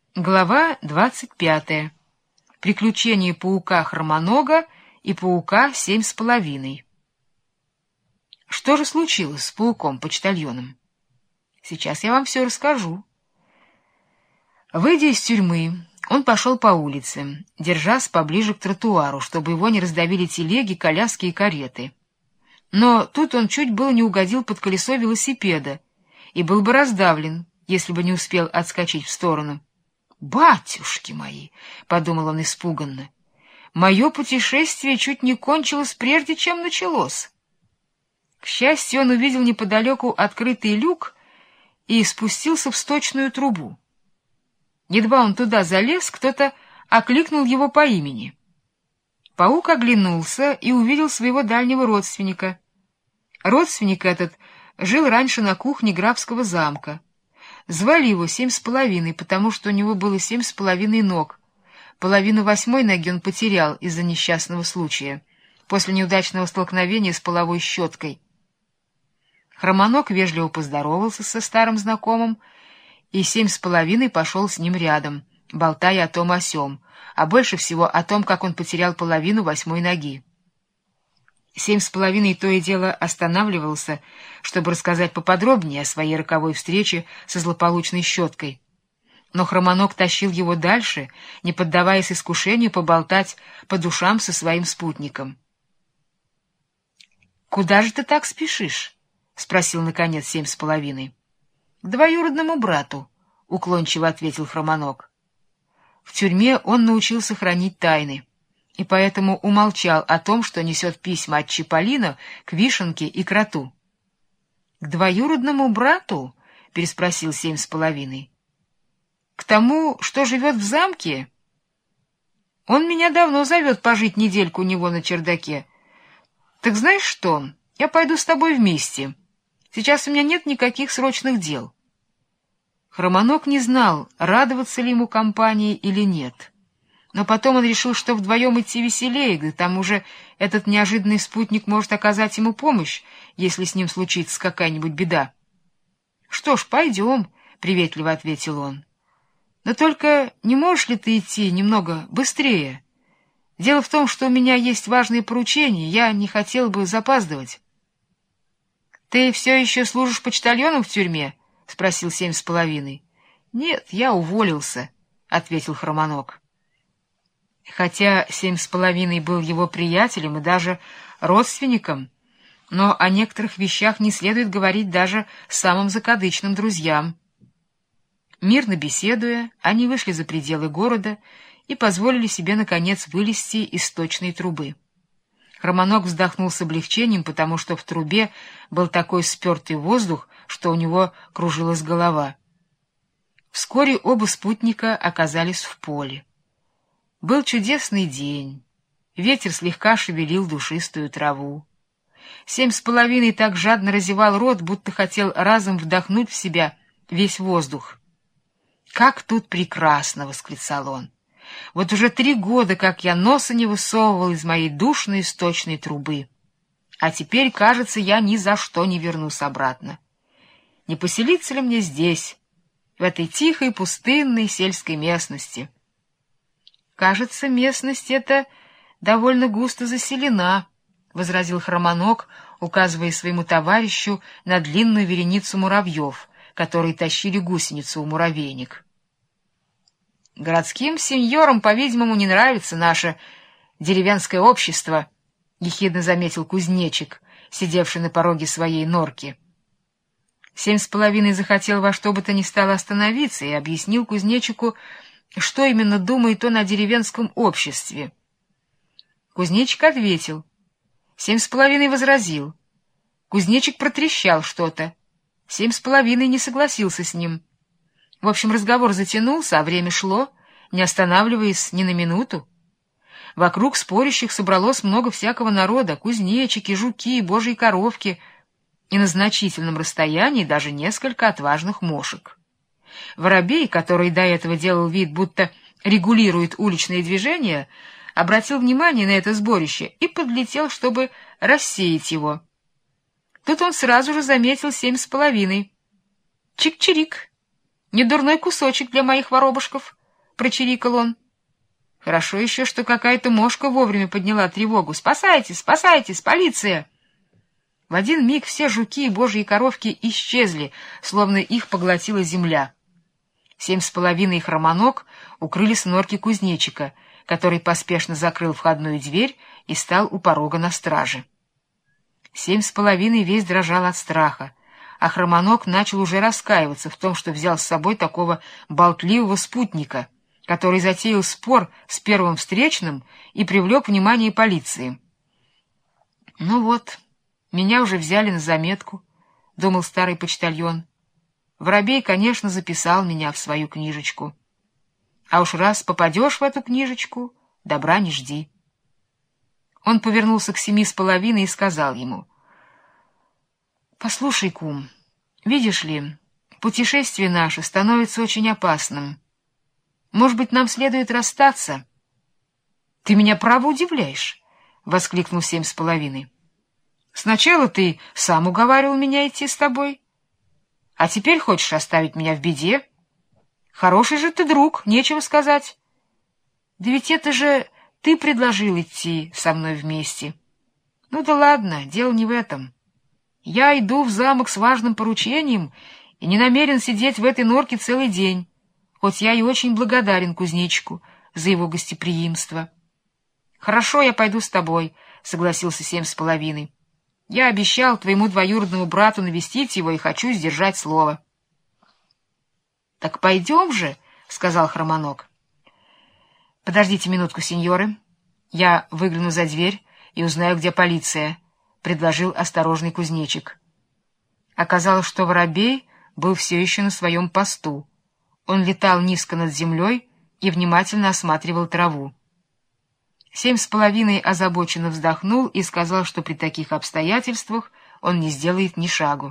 Глава 25. Приключения паука-хромонога и паука 7,5. Что же случилось с пауком-почтальоном? Сейчас я вам все расскажу. Выйдя из тюрьмы, он пошел по улице, держась поближе к тротуару, чтобы его не раздавили телеги, коляски и кареты. Но тут он чуть было не угодил под колесо велосипеда и был бы раздавлен, если бы не успел отскочить в сторону. «Батюшки мои!» — подумал он испуганно. «Мое путешествие чуть не кончилось, прежде чем началось». К счастью, он увидел неподалеку открытый люк и спустился в сточную трубу. Едва он туда залез, кто-то окликнул его по имени. Паук оглянулся и увидел своего дальнего родственника. Родственник этот жил раньше на кухне графского замка. Звали его 7,5, потому что у него было 7,5 ног. Половину 8 ноги он потерял из-за несчастного случая, после неудачного столкновения с половой щеткой. Хромоног вежливо поздоровался со старым знакомым, и 7,5 пошел с ним рядом, болтая о том о сём, а больше всего о том, как он потерял половину 8 ноги. 7,5 то и дело останавливался, чтобы рассказать поподробнее о своей роковой встрече со злополучной щеткой. Но Хромоног тащил его дальше, не поддаваясь искушению поболтать по душам со своим спутником. — Куда же ты так спешишь? — спросил, наконец, 7,5. — К двоюродному брату, — уклончиво ответил Хромоног. В тюрьме он научился хранить тайны, и поэтому умолчал о том, что несет письма от Чиполлино к Вишенке и Кроту. — К двоюродному брату? — переспросил 7,5. — К тому, что живет в замке? Он меня давно зовет пожить недельку у него на чердаке. Так знаешь что, я пойду с тобой вместе. Сейчас у меня нет никаких срочных дел. Хромоног не знал, радоваться ли ему компании или нет. Но потом он решил, что вдвоем идти веселее, к тому же этот неожиданный спутник может оказать ему помощь, если с ним случится какая-нибудь беда. — Что ж, пойдем, — приветливо ответил он. — Но только не можешь ли ты идти немного быстрее? Дело в том, что у меня есть важные поручения, я не хотел бы запаздывать. — Ты все еще служишь почтальоном в тюрьме? — спросил 7,5. — Нет, я уволился, — ответил Хромоног. Хотя 7,5 был его приятелем и даже родственником, но о некоторых вещах не следует говорить даже самым закадычным друзьям. Мирно беседуя, они вышли за пределы города и позволили себе, наконец, вылезти из сточной трубы. Хромоног вздохнул с облегчением, потому что в трубе был такой спертый воздух, что у него кружилась голова. Вскоре оба спутника оказались в поле. Был чудесный день, ветер слегка шевелил душистую траву. 7,5 так жадно разевал рот, будто хотел разом вдохнуть в себя весь воздух. «Как тут прекрасно!» — восклицал он. «Вот уже 3 года, как я носа не высовывал из моей душной сточной трубы. А теперь, кажется, я ни за что не вернусь обратно. Не поселиться ли мне здесь, в этой тихой, пустынной сельской местности?» «Кажется, местность эта довольно густо заселена», — возразил Хромоног, указывая своему товарищу на длинную вереницу муравьев, которые тащили гусеницу у муравейник. «Городским сеньорам, по-видимому, не нравится наше деревенское общество», — ехидно заметил кузнечик, сидевший на пороге своей норки. 7,5 захотел во что бы то ни стало остановиться и объяснил кузнечику, что именно думает он о деревенском обществе. Кузнечик ответил. 7,5 возразил. Кузнечик протрещал что-то. 7,5 не согласился с ним. В общем, разговор затянулся, а время шло, не останавливаясь ни на минуту. Вокруг спорящих собралось много всякого народа: кузнечики, жуки, божьи коровки, и на значительном расстоянии даже несколько отважных мошек. Воробей, который до этого делал вид, будто регулирует уличные движения, обратил внимание на это сборище и подлетел, чтобы рассеять его. Тут он сразу же заметил 7,5. «Чик-чирик! Недурной кусочек для моих воробушков!» прочирикал он. Хорошо еще, что какая-то мошка вовремя подняла тревогу. «Спасайтесь! Спасайтесь! Полиция!» В один миг все жуки и божьи коровки исчезли, словно их поглотила земля. 7,5 и Хромоног укрылись в норке кузнечика, который поспешно закрыл входную дверь и стал у порога на страже. 7,5 весь дрожал от страха, а Хромоног начал уже раскаиваться в том, что взял с собой такого болтливого спутника, который затеял спор с первым встречным и привлек внимание полиции. «Ну вот, меня уже взяли на заметку», — думал старый почтальон. «Воробей, конечно, записал меня в свою книжечку. А уж раз попадешь в эту книжечку, добра не жди». Он повернулся к 7,5 и сказал ему: «Послушай, кум, видишь ли, путешествие наше становится очень опасным. Может быть, нам следует расстаться?» «Ты меня право удивляешь», — воскликнул 7,5. «Сначала ты сам уговаривал меня идти с тобой, а теперь хочешь оставить меня в беде? Хороший же ты друг, нечего сказать. Да ведь это же ты предложил идти со мной вместе. Ну да ладно, дело не в этом. Я иду в замок с важным поручением и не намерен сидеть в этой норке целый день, хоть я и очень благодарен кузнечику за его гостеприимство». «Хорошо, я пойду с тобой», — согласился 7,5. «Я обещал твоему двоюродному брату навестить его и хочу сдержать слово». «Так пойдем же», — сказал Хромоног. «Подождите минутку, сеньоры. Я выгляну за дверь и узнаю, где полиция», — предложил осторожный кузнечик. Оказалось, что Воробей был все еще на своем посту. Он летал низко над землей и внимательно осматривал траву. 7,5 озабоченно вздохнул и сказал, что при таких обстоятельствах он не сделает ни шагу.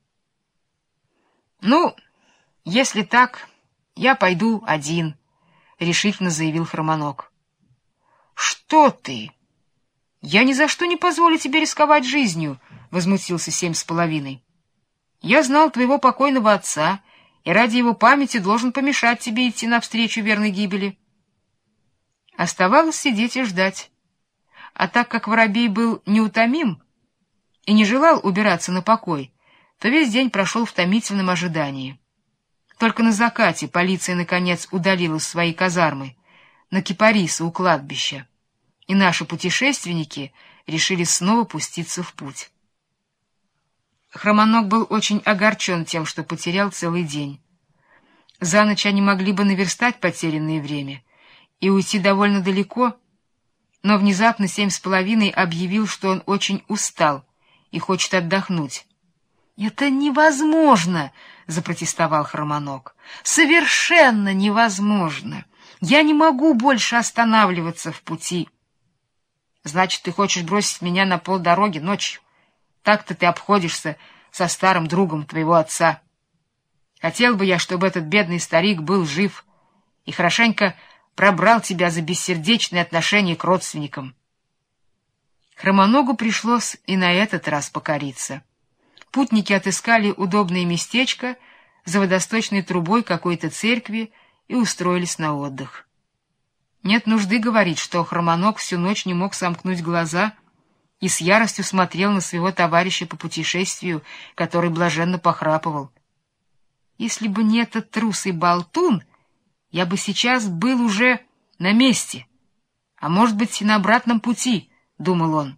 «Ну, если так, я пойду один», — решительно заявил Хромоног. «Что ты? Я ни за что не позволю тебе рисковать жизнью», — возмутился 7,5. «Я знал твоего покойного отца и ради его памяти должен помешать тебе идти навстречу верной гибели». Оставалось сидеть и ждать. А так как Воробей был неутомим и не желал убираться на покой, то весь день прошел в томительном ожидании. Только на закате полиция, наконец, удалилась в свои казармы, на кипарисы у кладбища, и наши путешественники решили снова пуститься в путь. Хромоног был очень огорчен тем, что потерял целый день. За ночь они могли бы наверстать потерянное время и уйти довольно далеко, но внезапно 7,5 объявил, что он очень устал и хочет отдохнуть. «Это невозможно!» — запротестовал Хромоног. «Совершенно невозможно! Я не могу больше останавливаться в пути!» «Значит, ты хочешь бросить меня на полдороги ночью? Так-то ты обходишься со старым другом твоего отца. Хотел бы я, чтобы этот бедный старик был жив и хорошенько пробрал тебя за бессердечное отношение к родственникам». Хромоногу пришлось и на этот раз покориться. Путники отыскали удобное местечко за водосточной трубой какой-то церкви и устроились на отдых. Нет нужды говорить, что Хромоног всю ночь не мог сомкнуть глаза и с яростью смотрел на своего товарища по путешествию, который блаженно похрапывал. «Если бы не этот трус и болтун, я бы сейчас был уже на месте, а может быть и на обратном пути», — думал он.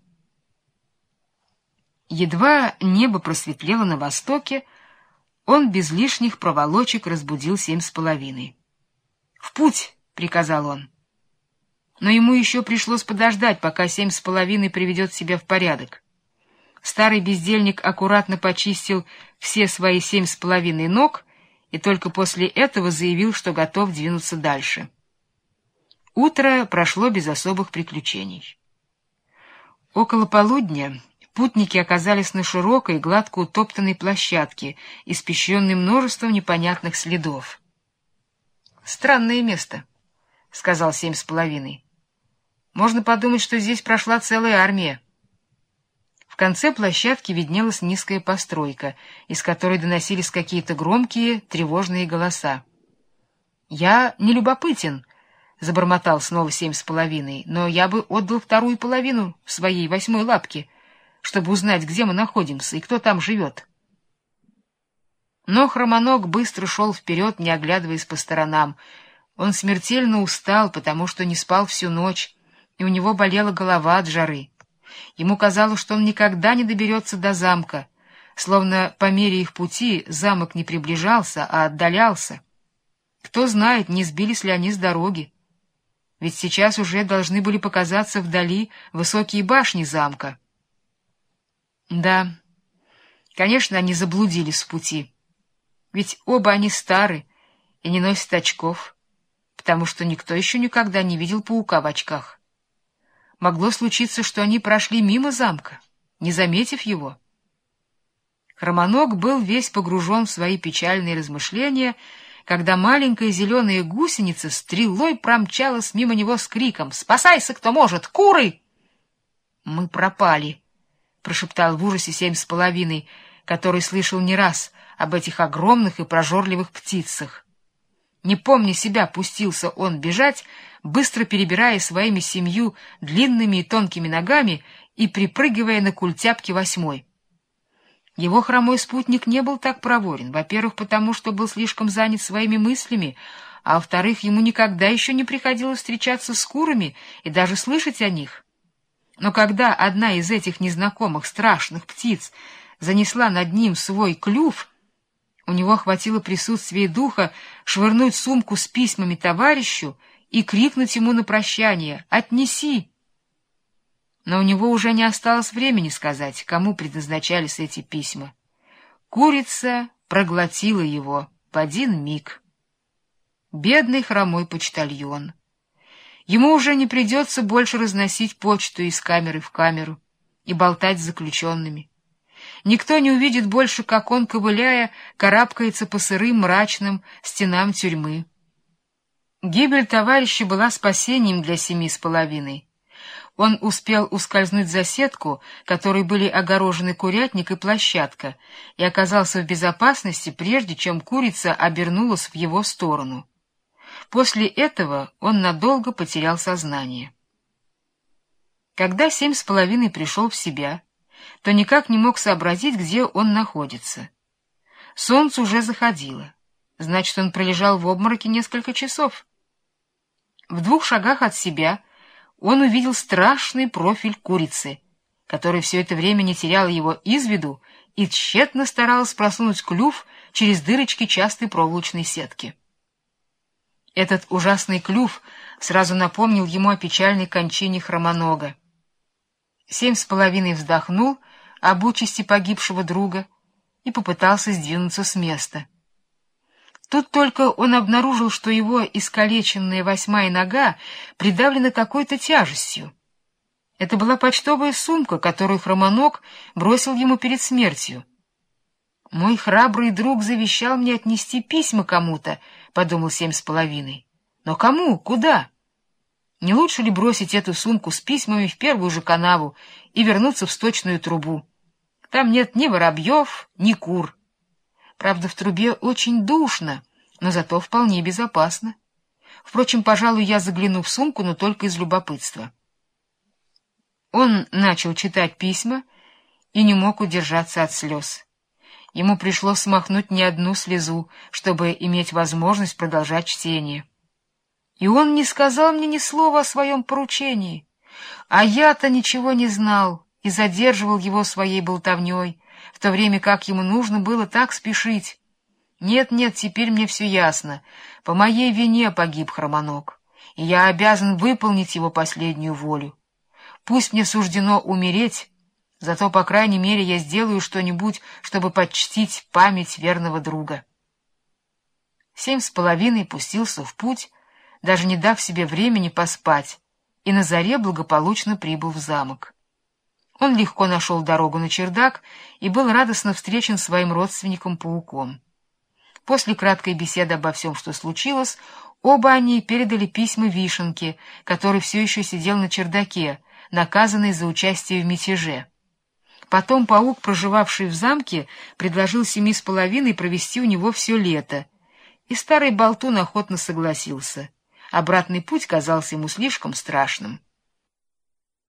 Едва небо просветлело на востоке, он без лишних проволочек разбудил 7,5. «В путь!» — приказал он. Но ему еще пришлось подождать, пока 7,5 приведет себя в порядок. Старый бездельник аккуратно почистил все свои 7,5 ног и только после этого заявил, что готов двинуться дальше. Утро прошло без особых приключений. Около полудня путники оказались на широкой, гладко утоптанной площадке, испещренной множеством непонятных следов. «Странное место», — сказал 7,5. «Можно подумать, что здесь прошла целая армия». В конце площадки виднелась низкая постройка, из которой доносились какие-то громкие, тревожные голоса. «Я не любопытен», — забормотал снова 7,5, «но я бы отдал вторую половину своей 8 лапки, чтобы узнать, где мы находимся и кто там живет». Но Хромоног быстро шел вперед, не оглядываясь по сторонам. Он смертельно устал, потому что не спал всю ночь, и у него болела голова от жары. Ему казалось, что он никогда не доберется до замка, словно по мере их пути замок не приближался, а отдалялся. Кто знает, не сбились ли они с дороги. Ведь сейчас уже должны были показаться вдали высокие башни замка. Да, конечно, они заблудились в пути. Ведь оба они стары и не носят очков, потому что никто еще никогда не видел паука в очках. Могло случиться, что они прошли мимо замка, не заметив его. Хромоног был весь погружен в свои печальные размышления, когда маленькая зеленая гусеница стрелой промчалась мимо него с криком: «Спасайся, кто может! Куры!» «Мы пропали!» — прошептал в ужасе 7,5, который слышал не раз об этих огромных и прожорливых птицах. Не помня себя, пустился он бежать, быстро перебирая своими 7 длинными и тонкими ногами и припрыгивая на культяпки 8. Его хромой спутник не был так проворен, во-первых, потому что был слишком занят своими мыслями, а во-вторых, ему никогда еще не приходилось встречаться с курами и даже слышать о них. Но когда одна из этих незнакомых страшных птиц занесла над ним свой клюв, у него хватило присутствия духа швырнуть сумку с письмами товарищу и крикнуть ему на прощание: «Отнеси!» Но у него уже не осталось времени сказать, кому предназначались эти письма. Курица проглотила его в один миг. Бедный хромой почтальон. Ему уже не придется больше разносить почту из камеры в камеру и болтать с заключенными. Никто не увидит больше, как он, ковыляя, карабкается по сырым мрачным стенам тюрьмы. Гибель товарища была спасением для 7,5. Он успел ускользнуть за сетку, которой были огорожены курятник и площадка, и оказался в безопасности, прежде чем курица обернулась в его сторону. После этого он надолго потерял сознание. Когда 7,5 пришел в себя, то никак не мог сообразить, где он находится. Солнце уже заходило, значит, он пролежал в обмороке несколько часов. В 2 шагах от себя он увидел страшный профиль курицы, которая все это время не теряла его из виду и тщетно старалась просунуть клюв через дырочки частой проволочной сетки. Этот ужасный клюв сразу напомнил ему о печальной кончине Хромонога. 7,5 вздохнул об участи погибшего друга и попытался сдвинуться с места. Тут только он обнаружил, что его искалеченная 8 нога придавлена какой-то тяжестью. Это была почтовая сумка, которую Хромоног бросил ему перед смертью. «Мой храбрый друг завещал мне отнести письма кому-то», — подумал 7,5. «Но кому? Куда? Не лучше ли бросить эту сумку с письмами в первую же канаву и вернуться в сточную трубу? Там нет ни воробьев, ни кур. Правда, в трубе очень душно, но зато вполне безопасно. Впрочем, пожалуй, я загляну в сумку, но только из любопытства». Он начал читать письма и не мог удержаться от слез. Ему пришлось смахнуть не одну слезу, чтобы иметь возможность продолжать чтение. И он не сказал мне ни слова о своем поручении, а я-то ничего не знал и задерживал его своей болтовней, в то время как ему нужно было так спешить. Нет, теперь мне все ясно. По моей вине погиб Хромоног, и я обязан выполнить его последнюю волю. Пусть мне суждено умереть, зато, по крайней мере, я сделаю что-нибудь, чтобы почтить память верного друга. 7,5 пустился в путь, даже не дав себе времени поспать, и на заре благополучно прибыл в замок. Он легко нашел дорогу на чердак и был радостно встречен своим родственником-пауком. После краткой беседы обо всем, что случилось, оба они передали письма Вишенке, который все еще сидел на чердаке, наказанный за участие в мятеже. Потом паук, проживавший в замке, предложил 7,5 провести у него все лето, и старый болтун охотно согласился. Обратный путь казался ему слишком страшным.